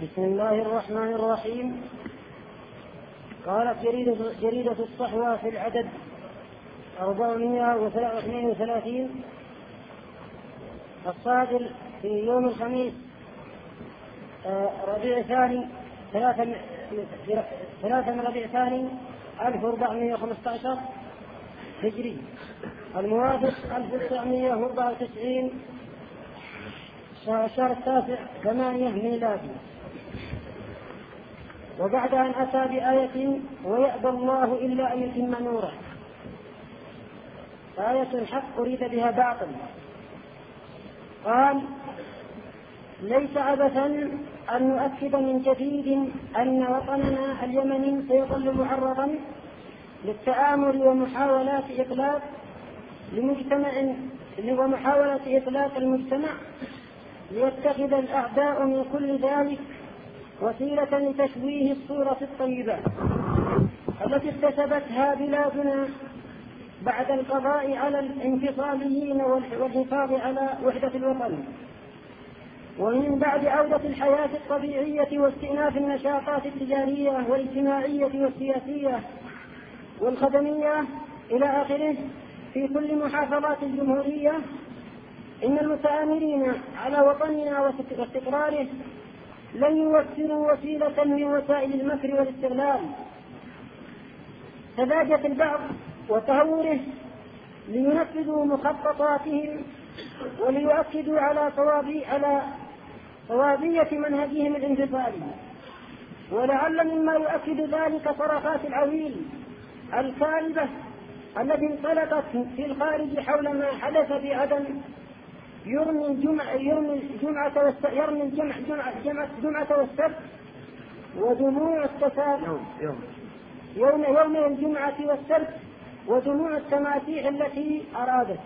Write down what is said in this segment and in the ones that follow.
بسم الله الرحمن الرحيم. قالت جريدة الصحوة في العدد 432 الصادر في يوم الخميس ربيع ثاني 3 من ربيع ثاني 1415 هجري الموافق 1994 الشهر 9/8 ميلادي. وبعد أن أتى بآية ويأبى الله إلا أن يتم نوره، آية حق أريد بها باطل، قال: ليس عبثا أن نؤكد من جديد أن وطننا اليمني سيظل معرضا للتآمر ومحاولات إطلاق المجتمع ليتخذ الأعداء من كل ذلك وسيلة لتشويه الصورة الطيبة التي اكتسبتها بلادنا بعد القضاء على الانفصاليين والحفاظ على وحدة الوطن، ومن بعد عودة الحياة الطبيعية واستئناف النشاطات التجارية والاجتماعية والسياسية والخدمية إلى آخره في كل محافظات الجمهورية. إن المتآمرين على وطننا واستقراره لن يوفروا وسيلة من وسائل المكر والاستغلال سذاجة البعض وتهوره لينفذوا مخططاتهم وليؤكدوا على صوابية منهجهم الانفصالي. ولعل مما يؤكد ذلك صرخات العويل الكاذبة التي انطلقت في الخارج حول ما حدث بعدن يرمي الجمعة والسبت ودموع التسابق يوم الجمعة والسبت ودموع التماسيح التي أرادت.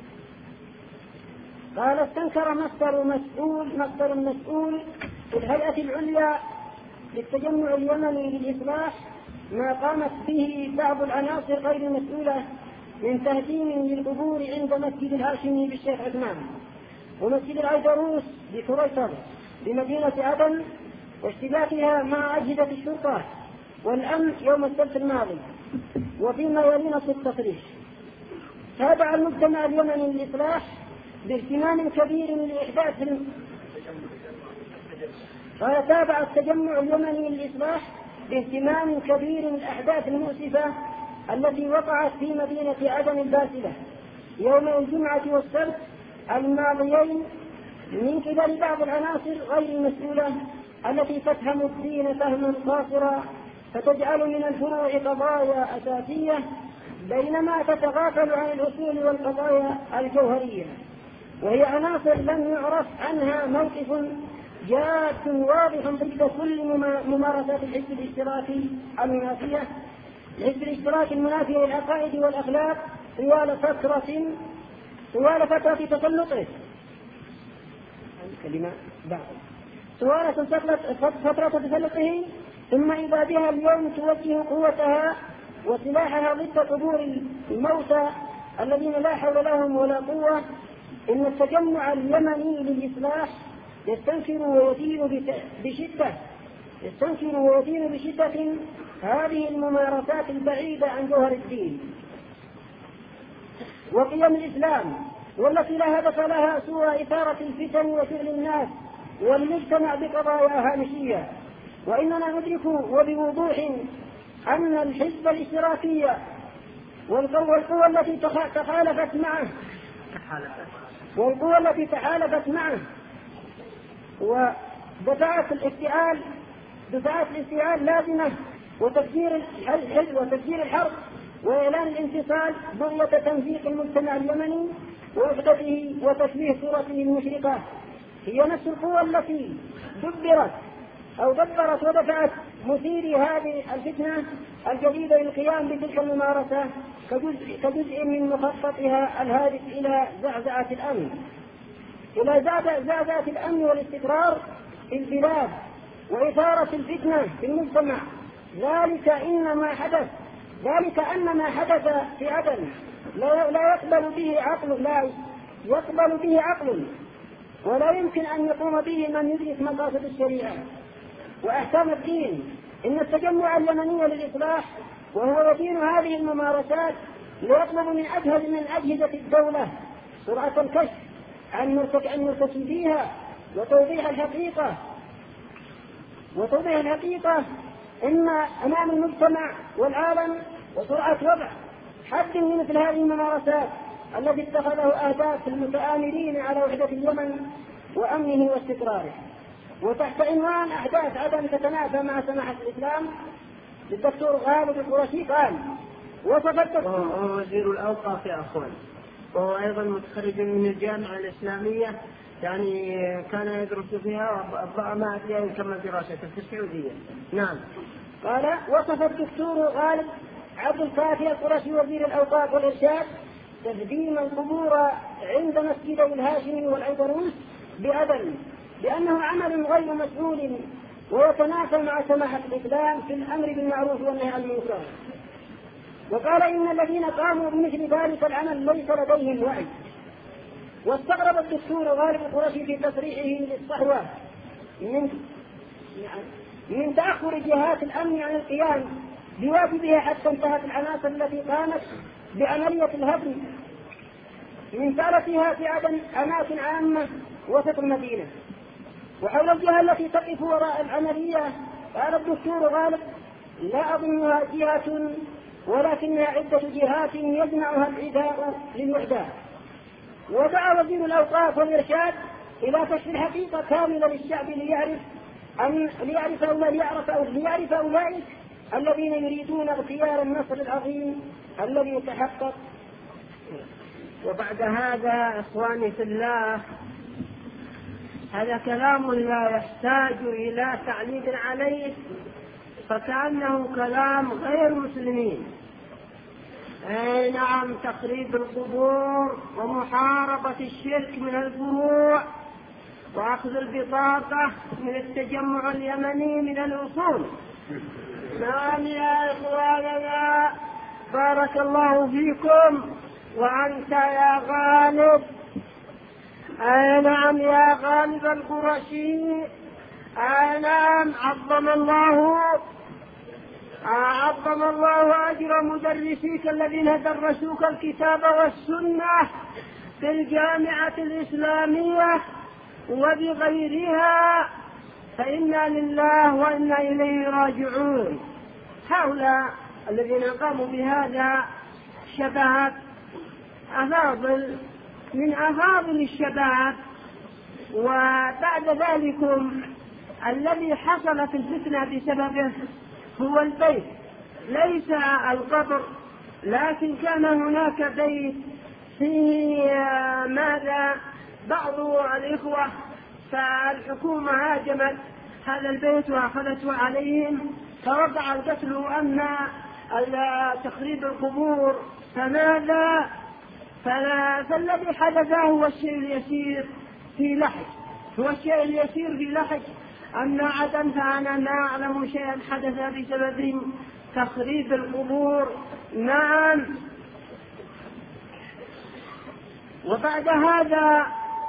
قال: استنكر مصدر مسؤول في الهيئة العليا للتجمع اليمني للإصلاح ما قامت به بعض العناصر غير المسؤولة من تهديم للقبور عند مسجد الهاشمي بالشيخ عثمان ومسجد العيدروس بكريتر بمدينة عدن واشتباكها مع أجهزة الشرطة والأمن يوم السبت الماضي وفيما يلي نص التصريح. تابع المجتمع اليمني للإصلاح باهتمام كبير لإحداث تابع التجمع اليمني للإصلاح باهتمام كبير الأحداث المؤسفة التي وقعت في مدينة عدن الباسلة يوم الجمعة والسبت الماضيين من قبل بعض العناصر غير المسؤولة التي تفهم الدين فهما قاصرا فتجعل من الفروع قضايا أساسية بينما تتغافل عن الأصول والقضايا الجوهرية، وهي عناصر لم يعرف عنها موقف جاد واضح ضد كل ممارسات الحزب الاشتراكي المنافية للعقائد والأخلاق طوال فترة تسلطه ثم إذا بها اليوم توجه قوتها وسلاحها ضد قبور الموتى الذين لا حول لهم ولا قوة. إن التجمع اليمني للإصلاح يستنكر ويدين بشدة هذه الممارسات البعيدة عن جوهر الدين وقيم الإسلام، والتي لا هدف لها سوى إثارة الفتن وشغل الناس والمجتمع بقضايا هامشية. وإننا ندرك وبوضوح أن الحزب الاشتراكي والقوى التي تحالفت معه ودفعت الافتعال لازمة وتفجير الحرب وإعلان الانفصال بغية تمزيق المجتمع اليمني ووحدته وتشويه صورته المشرقة هي نفس القوى التي دبرت ودفعت مثيري هذه الفتنة الجديدة للقيام بتلك الممارسة كجزء من مخططها الهادف إلى زعزعة الأمن والاستقرار في البلاد وإثارة الفتنة في المجتمع. ذلك أن ما حدث في عدن لا يقبل به عقل ولا يمكن أن يقوم به من يدرك مقاصد الشريعة وأحكام الدين. إن التجمع اليمني للإصلاح وهو يدين هذه الممارسات ليطلب من أجهزة الدولة سرعة الكشف عن مرتكبيها وتوضيح الحقيقة إن أمام المجتمع والعالم، وسرعة وضع حد لمثل هذه الممارسات التي اتخذه أهداف المتآمرين على وحدة اليمن وأمنه واستقراره. وتحت عنوان أحداث عدم تتنافى مع سماحة الإسلام للدكتور غالب القرشي قال: وهو وزير الأوقاف يا أخوان، وهو أيضا متخرج من الجامعة الإسلامية، يعني كان يدرس فيها ما أدري كم دراسته في السعودية. نعم. قال: وصف الدكتور غالب عبد الكافي القرشي وزير الأوقاف والإرشاد تهديم القبور عند مسجدي الهاشمي والأيضروس بأنه عمل غير مسؤول ويتنافى مع سماحة الإسلام في الأمر بالمعروف والنهي عن المنكر. وقال: إن الذين قاموا بمثل ذلك العمل ليس لديهم وعي. واستغرب الدكتور غالب القرشي في تصريحه للصحوة من تأخر جهات الأمن عن القيام بواجبها حتى انتهت العناصر التي قامت بعملية الهدم من ثالثها في عدن أماكن عامة وسط المدينة. وحول الجهة التي تقف وراء العملية قال الدكتور غالب: لا أظنها جهة ولكنها عدة جهات يجمعها العداء للوحدات. ودعا وزير الأوقاف والإرشاد إلى كشف الحقيقة كاملة للشعب ليعرف أولئك الذين يريدون اغتيال النصر العظيم الذي تحقق. وبعد هذا إخواني في الله، هذا كلام لا يحتاج إلى تعليق عليه، فكأنه كلام غير مسلمين. أي نعم، تخريب القبور ومحاربة الشرك من الفروع وأخذ البطاقة من التجمع اليمني من الأصول. نعم يا إخواننا، بارك الله فيكم. وأنت يا غالب، أي نعم يا غالب القرشي، أي نعم، عظم الله أجر مدرسيك الذين درسوك الكتاب والسنة في الجامعة الإسلامية وبغيرها، فإنا لله وإنا إليه راجعون. هؤلاء الذين قاموا بهذا شباب من أفاضل الشباب. وبعد ذلكم الذي حصلت الفتنة بسببه هو البيت، ليس القبر، لكن كان هناك بيت فيه بعض الإخوة، فالحكومة هاجمت هذا البيت وأخذته عليهم، فوقع القتل أن تخريب القبور. فالذي حدث هو الشيء اليسير في لحج، أما عدن فأنا لا أعلم شيئا حدث بسبب تخريب القبور. نعم. وبعد هذا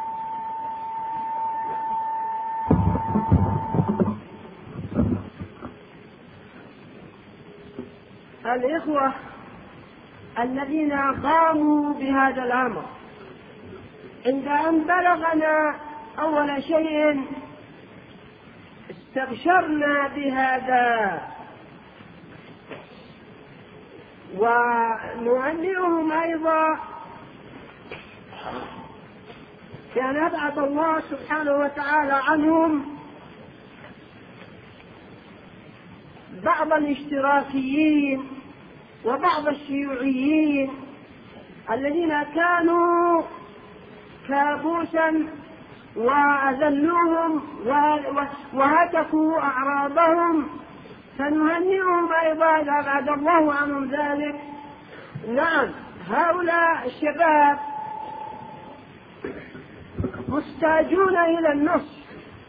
الإخوة الذين قاموا بهذا الأمر، عند أن بلغنا أول شيء استبشرنا بهذا ونهنئهم أيضا كان أبعد الله سبحانه وتعالى عنهم بعض الاشتراكيين وبعض الشيوعيين الذين كانوا كابوسا وأذلوهم وهتكوا أعراضهم، فنهنئهم أيضا إذا أبعد الله عنهم ذلك. نعم، هؤلاء الشباب محتاجون إلى النصر.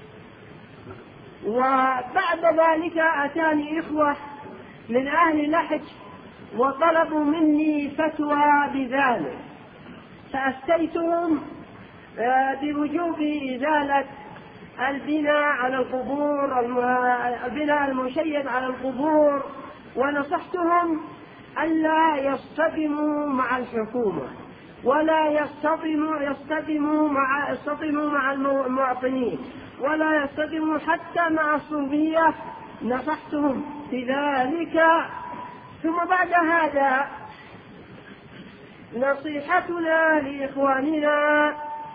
وبعد ذلك أتاني إخوة من أهل لحج وطلبوا مني فتوى بذلك، فأفتيتهم بوجوب إزالة البناء على القبور، البناء المشيد على القبور، ونصحتهم ألا يصطدموا مع الحكومة ولا يصطدموا مع المواطنين ولا يصطدموا حتى مع الصوفية. نصحتهم في ذلك. ثم بعد هذا نصيحتنا لإخواننا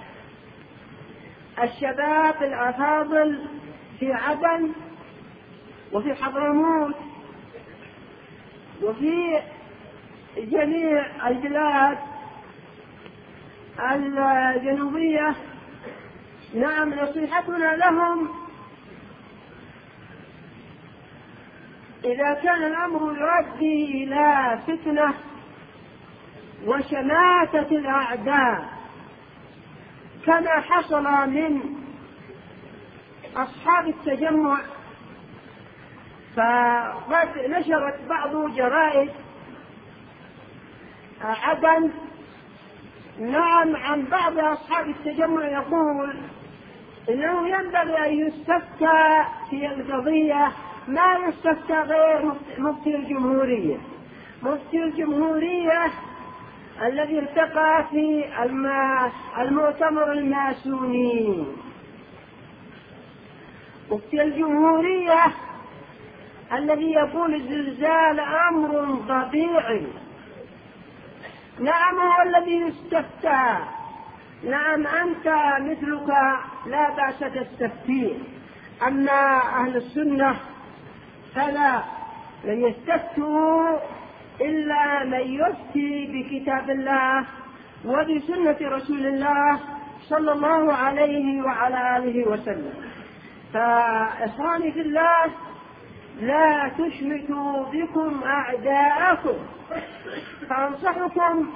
الشباب الأفاضل في عدن وفي حضرموت وفي جميع البلاد الجنوبية. نعم، نصيحتنا لهم إذا كان الأمر يؤدي إلى فتنة وشماتة الأعداء كما حصل من أصحاب التجمع، فقد نشرت بعض جرائد عدن نعم عن بعض أصحاب التجمع يقول إنه ينبغي أن يستفتى في القضية ما يستفتى غير مفتي الجمهورية. مفتي الجمهورية الذي ارتقى في المؤتمر الماسوني. مفتي الجمهورية الذي يقول الزلزال أمر طبيعي. نعم، هو الذي يستفتى. نعم، أنت مثلك لا بأس تستفتيه. أما أهل السنة فلا، لن يستفتوا إلا من يفتي بكتاب الله وبسنة رسول الله صلى الله عليه وعلى آله وسلم. فإخواني في الله، لا تشمتوا بكم أعداءكم، فأنصحكم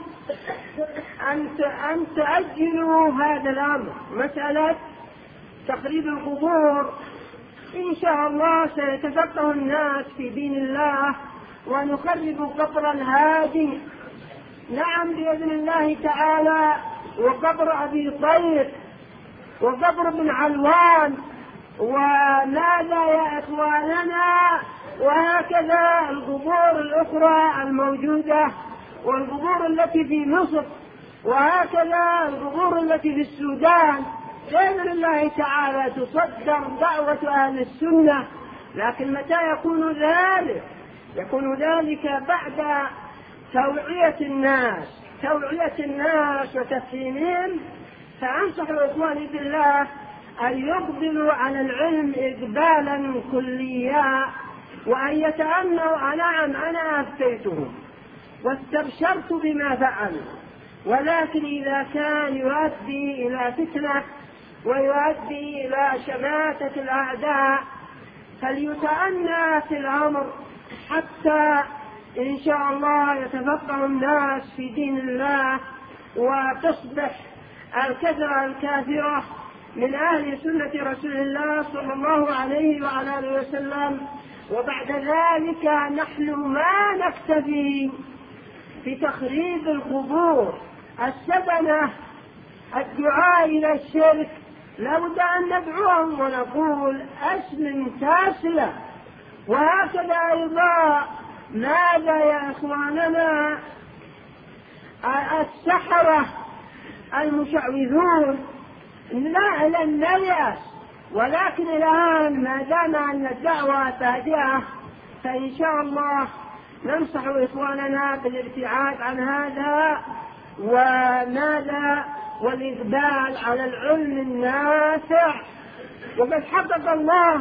أن تؤجلوا هذا الأمر. مسألة تخريب القبور إن شاء الله سيتفقه الناس في دين الله ونخرب قبر الهادي. نعم، بإذن الله تعالى، وقبر أبي طير وقبر ابن علوان وماذا يا إخواننا، وهكذا القبور الأخرى الموجودة والقبور التي في مصر وهكذا القبور التي في السودان. بإذن الله تعالى تصدر دعوة أهل السنة. لكن متى يكون ذلك؟ يكون ذلك بعد توعية الناس وتفهيمهم. فأنصح إخواني بالله أن يقبلوا على العلم إقبالا كليا وأن يتأنوا. نعم، أنا أفتيتهم واستبشرت بما فعلوا، ولكن إذا كان يؤدي إلى فتنة ويؤدي إلى شماتة الأعداء فليتأنى في الأمر حتى إن شاء الله يتفقه الناس في دين الله وتصبح الكثرة الكافرة من أهل سنة رسول الله صلى الله عليه وعلى آله وسلم. وبعد ذلك نحن ما نكتفي في تخريب القبور السبنة الدعاء إلى الشرك، لابد أن ندعوهم ونقول اسم تاسلة. وهكذا أيضا ماذا يا إخواننا السحرة المشعوذون، لا لن نيأس، ولكن الآن ما دام أن الدعوة بادئة فإن شاء الله ننصح إخواننا بالابتعاد عن هذا والإقبال على العلم النافع. وقد حقق الله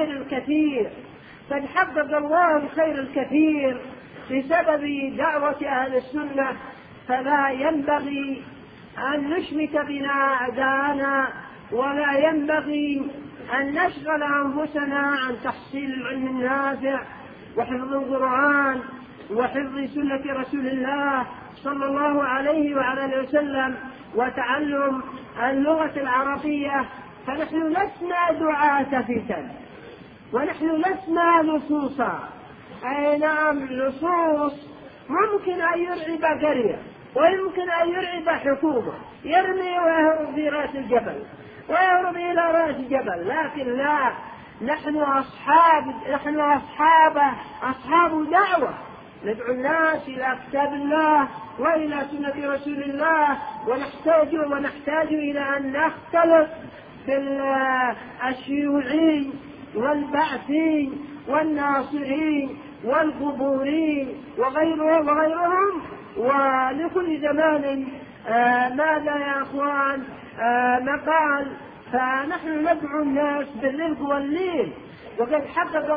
الخير الكثير بسبب دعوة أهل السنة. فلا ينبغي أن نشمت بنا أعداءنا ولا ينبغي أن نشغل أنفسنا عن تحصيل العلم النافع وحفظ القرآن وحفظ سنة رسول الله صلى الله عليه وعلى آله وسلم وتعلم اللغة العربية. فنحن لسنا دعاة فتن ونحن لسنا لصوصا. أي نعم، لصوص ممكن أن يرعب قرية ويمكن أن يرعب حكومة، يرمي ويهرب في رأس الجبل. ويهرب إلى رأس جبل. لكن لا، نحن أصحاب دعوة، ندعو الناس إلى كتاب الله وإلى سنة رسول الله، ونحتاج إلى أن نختلط بالشيوعي والبعثي والناصري والقبوري وغيرهم. ولكل زمان ماذا يا أخوان مقال. فنحن ندعو الناس بالرزق والليل، وقد حقق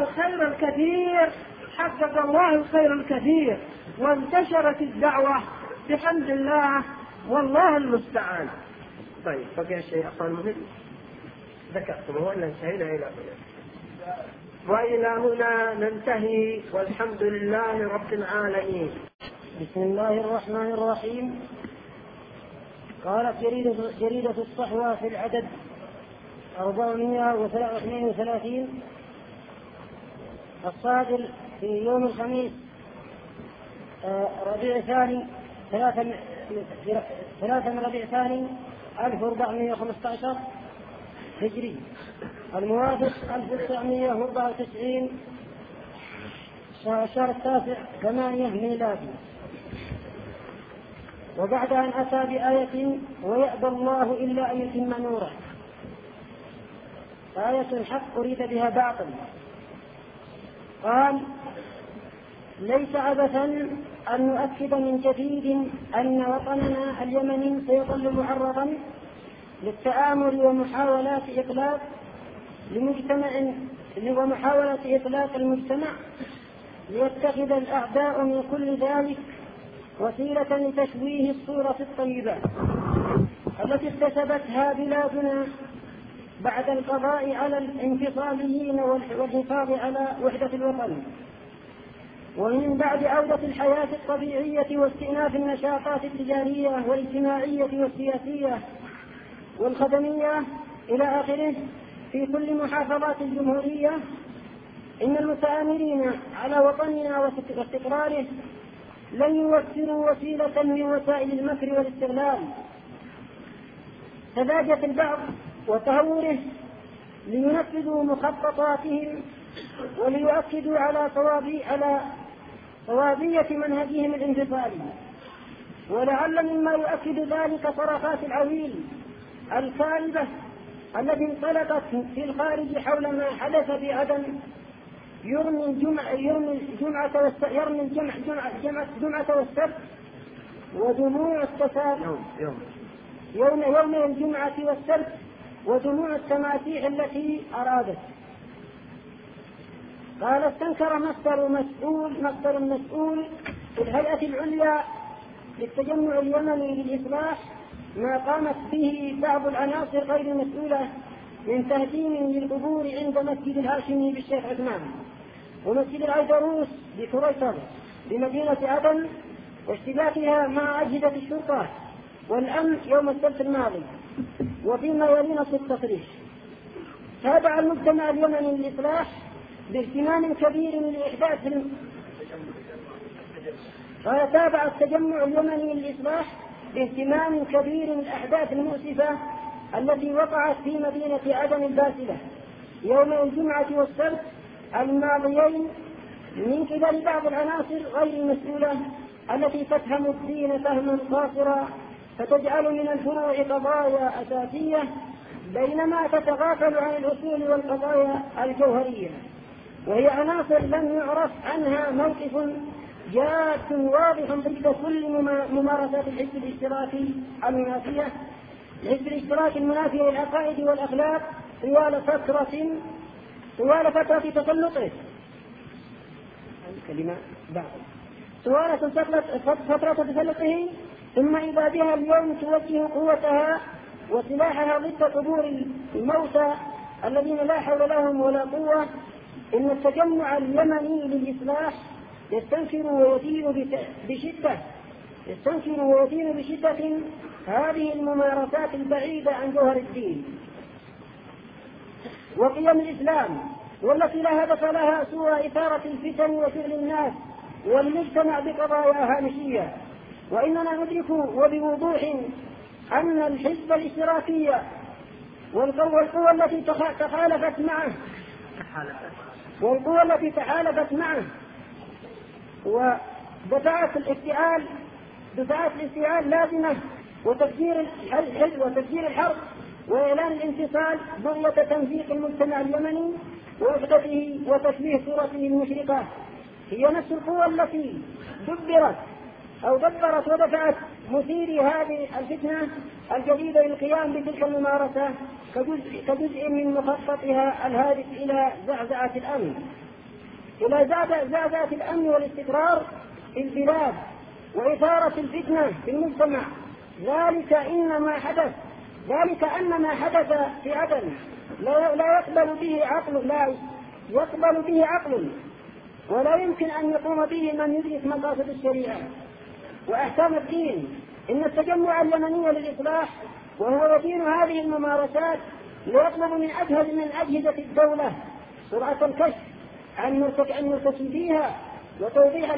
الله الخير الكثير وانتشرت الدعوة بحمد الله، والله المستعان. طيب بقي شيء أخوان مهم ذكرتم ولا انتهينا إلى هنا؟ وإلى هنا ننتهي، والحمد لله رب العالمين. بسم الله الرحمن الرحيم. قالت جريدة الصحوة في العدد 432 الصادر في يوم الخميس ربيع ثاني 3 ربيع ثاني 1415 هجري، الموافق 1994 شهر 9/8 ميلادي. وبعد أن أتى بآية ويأبى الله إلا أن يتم نوره، آية حق أريد بها باطل. قال: ليس عبثا أن نؤكد من جديد أن وطننا اليمني سيظل معرضا للتآمر ومحاولات إطلاق المجتمع ليتخذ الأعداء من كل ذلك وسيلة لتشويه الصورة الطيبة التي اكتسبتها بلادنا بعد القضاء على الانفصاليين والحفاظ على وحدة الوطن، ومن بعد عودة الحياة الطبيعية واستئناف النشاطات التجارية والاجتماعية والسياسية والخدمية إلى آخره في كل محافظات الجمهورية. إن المتآمرين على وطننا واستقراره لن يوفروا وسيلة من وسائل المكر والاستغلال سذاجة البعض وتهوره لينفذوا مخططاتهم وليؤكدوا على صوابية منهجهم الانفصالي. ولعل مما يؤكد ذلك صرخات العويل الكاذبة التي انطلقت في الخارج حول ما حدث بعدن، يرمي الجمعة والسبت ودموع يوم الجمعة والسبت ودموع التماسيح التي أرادت. قال: استنكر مصدر مسؤول في الهيئة العليا للتجمع اليمني للإصلاح ما قامت به بعض العناصر غير المسؤولة من تهديم للقبور عند مسجد الهاشمي بالشيخ عثمان ومسجد العيدروس بكريتر بمدينة عدن واشتباكها مع أجهزة الشرطة والأمن يوم السبت الماضي، وفيما يلينا التصريح. تابع المجتمع اليمني للإصلاح باهتمام كبير لإحداث تابع التجمع اليمني للإصلاح باهتمام كبير الأحداث المؤسفة التي وقعت في مدينة عدن الباسلة يوم الجمعة والسبت الماضيين من قبل بعض العناصر غير المسؤولة التي تفهم الدين فهما قاصرا فتجعل من الفروع قضايا أساسية بينما تتغافل عن الأصول والقضايا الجوهرية، وهي عناصر لم يعرف عنها موقف جاد واضح ضد كل ممارسات الحزب الاشتراكي المنافية للعقائد والأخلاق طوال فترة تسلطه. ثم إذا بها اليوم توجه قوتها وسلاحها ضد قبور الموتى الذين لا حول لهم ولا قوة. إن التجمع اليمني للإصلاح يستنكر ويدين بشدة هذه الممارسات البعيدة عن جوهر الدين وقيم الإسلام، والتي لا هدف لها سوى إثارة الفتن وشغل الناس والمجتمع بقضايا هامشية. وإننا ندرك وبوضوح أن الحزب الاشتراكي والقوة التي تحالفت معه ودفعت الافتعال لازمة وتفجير الحرب وإعلان الانفصال بغية تمزيق المجتمع اليمني ووحدته وتشويه صورته المشرقة، هي نفس القوة التي دبرت ودفعت مثيري هذه الفتنة الجديدة للقيام بتلك الممارسة كجزء من مخططها الهادف إلى زعزعة الأمن والاستقرار في البلاد وإثارة الفتنة في المجتمع. ذلك أن ما حدث في عدن لا يقبل به عقل ولا يمكن أن يقوم به من يدرك مقاصد الشريعة وأحكام الدين. إن التجمع اليمني للإصلاح وهو يدين هذه الممارسات ليطلب من أجهزة الدولة سرعة الكشف عن مرتكبيها وتوضيح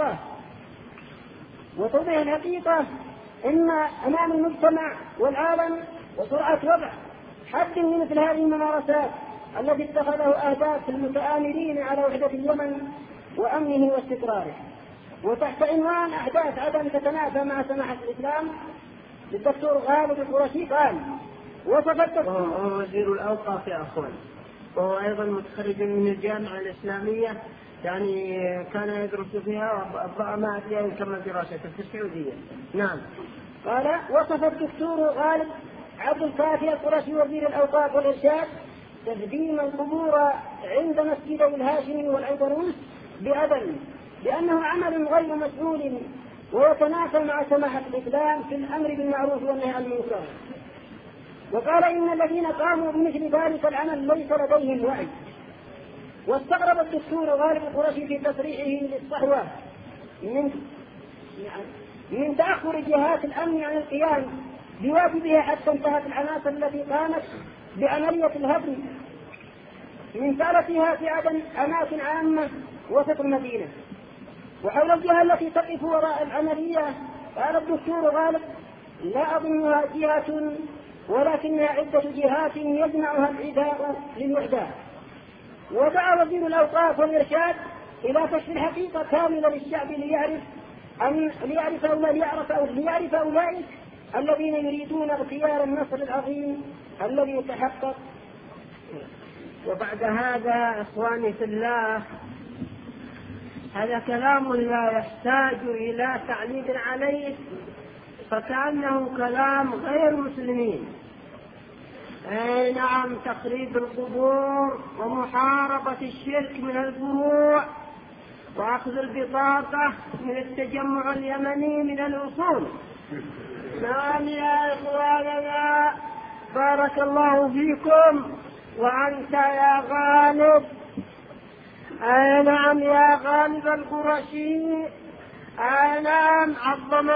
الحقيقة أمام المجتمع والعالم وسرعة وضع حد من مثل هذه الممارسات التي اتخذه أهداف المتآمرين على وحدة اليمن وأمنه واستقراره. وتحت عنوان أحداث عدن تتنافى مع سماحة الإسلام للدكتور غالب القرشي قال وهو وزير الأوقاف يا أخوان، وهو أيضا متخرج من الجامعة الإسلامية، يعني كان يدرس فيها ما أدري كما دراسته في السعودية. نعم. قال وصف الدكتور غالب عبد الكافي القرشي وزير الأوقاف والإرشاد تهديم القبور عند مسجدي الهاشمي والعيدروس بعدن بأنه عمل غير مسؤول ويتنافى مع سماحة الإسلام في الأمر بالمعروف والنهي عن المنكر. وقال إن الذين قاموا بمثل ذلك العمل ليس لديهم وعي. واستغرب الدكتور غالب القرشي في تصريحه للصحوة من تأخر جهات الأمن عن القيام بواجبها حتى انتهت العناصر التي قامت بعملية الهدم من ثالثها في عدن أماكن عامة وسط المدينة. وحول الجهة التي تقف وراء العملية قال الدكتور غالب لا أظنها جهة ولكنها عدة جهات يجمعها العداء للوحدة. ودعا وزير الأوقاف والإرشاد إلى كشف الحقيقة كاملة للشعب ليعرف أولئك الذين يريدون اغتيال النصر العظيم الذي يتحقق. وبعد هذا إخواني في الله، هذا كلام لا يحتاج إلى تعليق عليه، فكأنه كلام غير مسلمين. نعم، تخريب القبور ومحاربة الشرك من الفروع وأخذ البطاقة من التجمع اليمني من الأصول. نعم يا إخواننا، بارك الله فيكم. وأنت يا غالب، نعم يا غالب القرشي، نعم عظم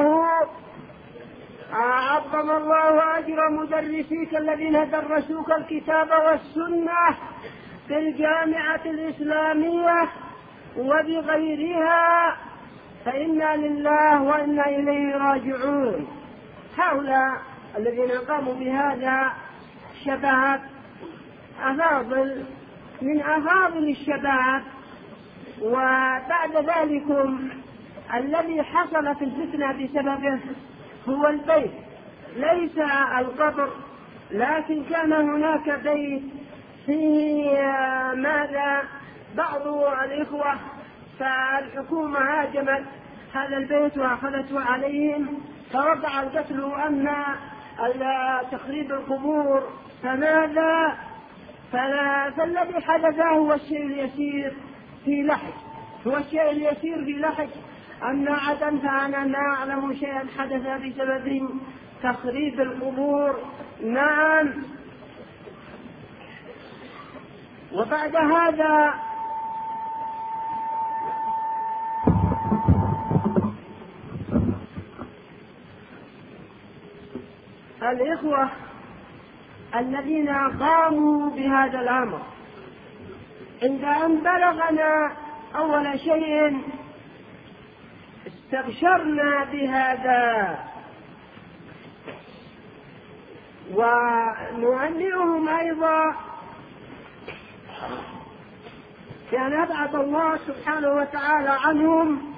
الله أجر مدرسيك الذين درسوك الكتاب والسنة في الجامعة الإسلامية وبغيرها، فإنا لله وإنا إليه راجعون. هؤلاء الذين قاموا بهذا شباب من أفاضل الشباب. وبعد ذلكم الذي حصل في الفتنة بسببه هو البيت، ليس القبر، لكن كان هناك بيت فيه بعض الإخوة، فالحكومة هاجمت هذا البيت وأخذته عليهم، فوقع القتل أن تخريب القبور. فالذي حدث هو الشيء اليسير في لحج، أن عدن فأنا لا أعلم شيئا حدث بسبب تخريب القبور. نعم. وبعد هذا الإخوة الذين قاموا بهذا الأمر عند أن بلغنا أول شيء استبشرنا بهذا، ونهنئهم أيضا بأن أبعد الله سبحانه وتعالى عنهم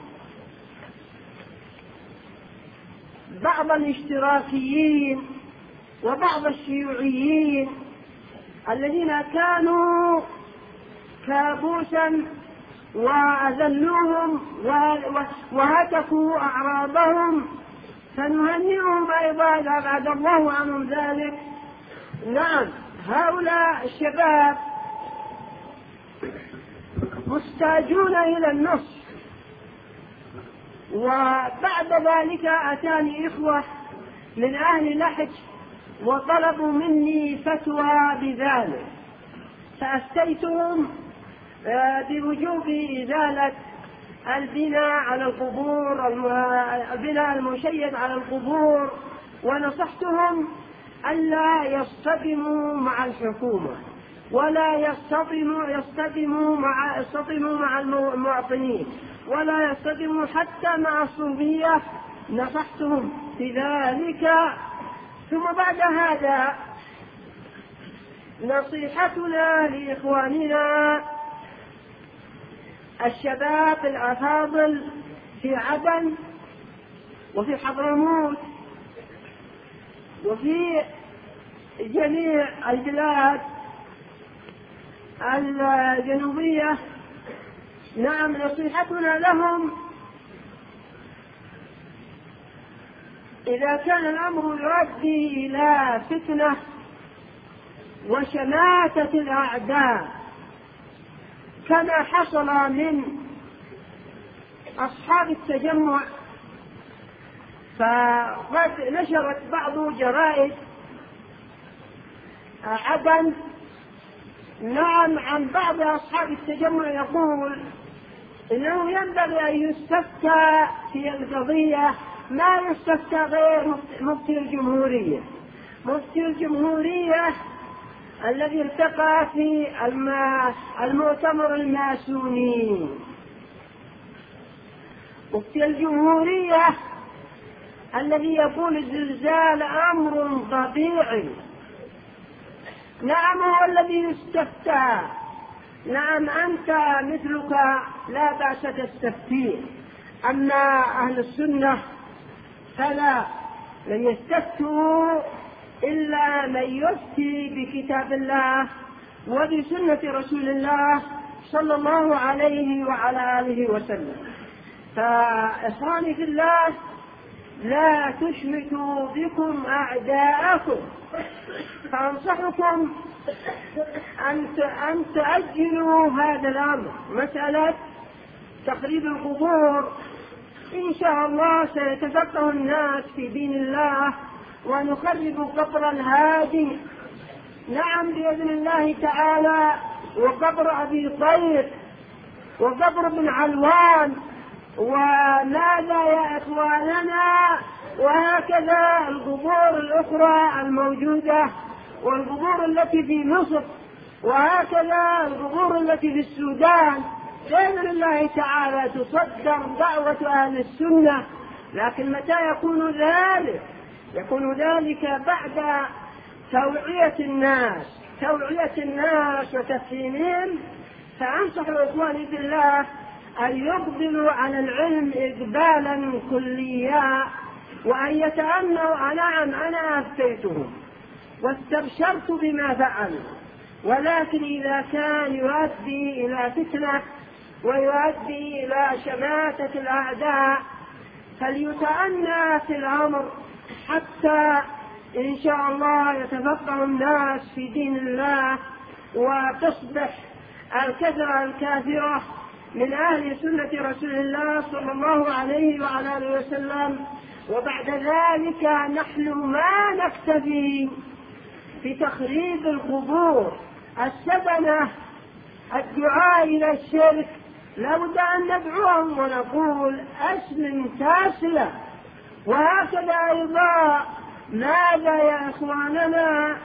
بعض الاشتراكيين وبعض الشيوعيين الذين كانوا كابوسا وأذلوهم وهتكوا أعراضهم، فنهنئهم أيضا إذا أبعد الله عنهم ذلك. نعم، هؤلاء الشباب محتاجون إلى النصح. وبعد ذلك أتاني إخوة من أهل لحج وطلبوا مني فتوى بذلك، فأفتيتهم بوجوب إزالة البناء على القبور، البناء المشيد على القبور، ونصحتهم ألا يصطدموا مع الحكومة ولا يصطدموا مع المواطنين ولا يصطدموا حتى مع الصوفية. نصحتهم بذلك. ثم بعد هذا نصيحتنا لإخواننا الشباب الأفاضل في عدن وفي حضرموت وفي جميع البلاد الجنوبية. نعم، نصيحتنا لهم إذا كان الأمر يؤدي إلى فتنة وشماتة الأعداء كما حصل من أصحاب التجمع، فقد نشرت بعض جرائد عدن نعم عن بعض أصحاب التجمع يقول إنه ينبغي أن يستفتى في القضية ما يستفتى غير مفتي الجمهورية. مفتي الجمهورية الذي التقى في المؤتمر الماسوني. مفتي الجمهورية الذي يقول الزلزال أمر طبيعي. نعم، هو الذي يستفتى. نعم، أنت مثلك لا بأس تستفتيه. أما أهل السنة فلا، لن يستفتوا إلا من يفتي بكتاب الله وبسنة رسول الله صلى الله عليه وعلى آله وسلم. فإخواني في الله، لا تشمتوا بكم أعداءكم، فأنصحكم أن تؤجلوا هذا الأمر. مسألة تخريب القبور إن شاء الله سيتفقه الناس في دين الله ونخرب قبر الهادي. نعم، بإذن الله تعالى، وقبر أبي طير وقبر ابن علوان وماذا يا إخواننا، وهكذا القبور الأخرى الموجودة والقبور التي في مصر وهكذا القبور التي في السودان. بإذن الله تعالى تصدر دعوة أهل السنة، لكن متى يكون ذلك؟ يكون ذلك بعد توعية الناس وتفهيمهم. فأنصح إخواني بالله أن يقبلوا على العلم إقبالا كليا وأن يتأملوا. نعم، أنا أفتيتهم واستبشرت بما فعلوا، ولكن إذا كان يؤدي إلى فتنة ويؤدي إلى شماتة الأعداء فليتأنى في الأمر حتى إن شاء الله يتفقه الناس في دين الله وتصبح الكثرة الكاثرة من أهل سنة رسول الله صلى الله عليه وعلى آله وسلم. وبعد ذلك نحن ما نكتفي بتخريب القبور السبنة الدعاء إلى الشرك، لابد أن ندعوهم ونقول أسلم تسلم. وهكذا أيضا ماذا يا إخواننا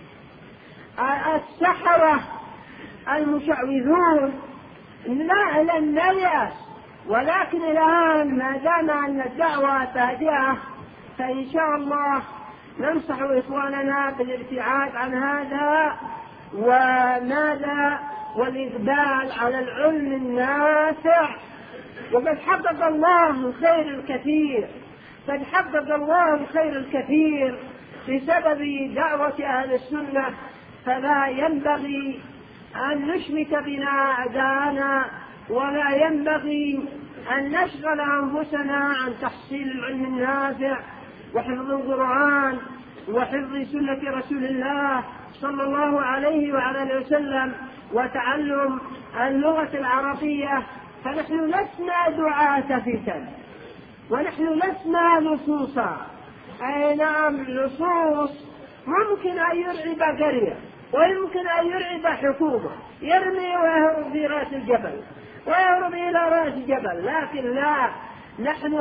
السحرة المشعوذون؟ لا لن نيأس، ولكن الآن ما دام أن الدعوة بادئة فإن شاء الله ننصح إخواننا بالابتعاد عن هذا وماذا والإقبال على العلم النافع. وقد حقق الله الخير الكثير، قد حقق الله الخير الكثير بسبب دعوة أهل السنة، فلا ينبغي أن نشمت بنا أعداءنا، ولا ينبغي أن نشغل أنفسنا عن تحصيل العلم النافع وحفظ القرآن وحفظ سنة رسول الله صلى الله عليه وعلى وسلم وتعلم اللغة العربية. فنحن لسنا دعاة فتن، ونحن لسنا لصوصا. أي نعم، لصوص ممكن أن يرعب قرية، ويمكن أن يرعب حكومة، يرمي ويهرب في رأس الجبل ويهرب إلى رأس الجبل، لكن لا، نحن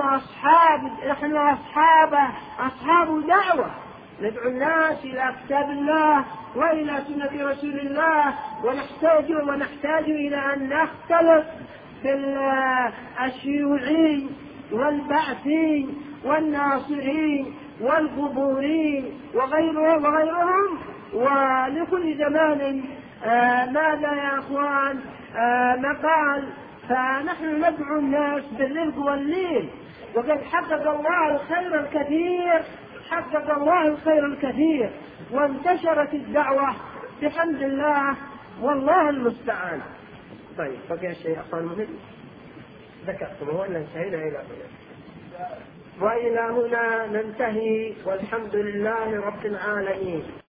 أصحاب دعوة، ندعو الناس إلى كتاب الله وإلى سنة رسول الله، ونحتاج إلى أن نختلط بالشيوعي والبعثي والناصري والقبوري وغيرهم. ولكل زمان ماذا يا أخوان مقال، فنحن ندعو الناس بالرزق واللين. وقد حقق الله الخير الكثير، حقق الله الخير الكثير، وانتشرت الدعوة بحمد الله، والله المستعان. طيب بقي شيء أخوان مهم ذكرتم وإلا انتهينا إلى هنا، وإلى هنا ننتهي، والحمد لله رب العالمين.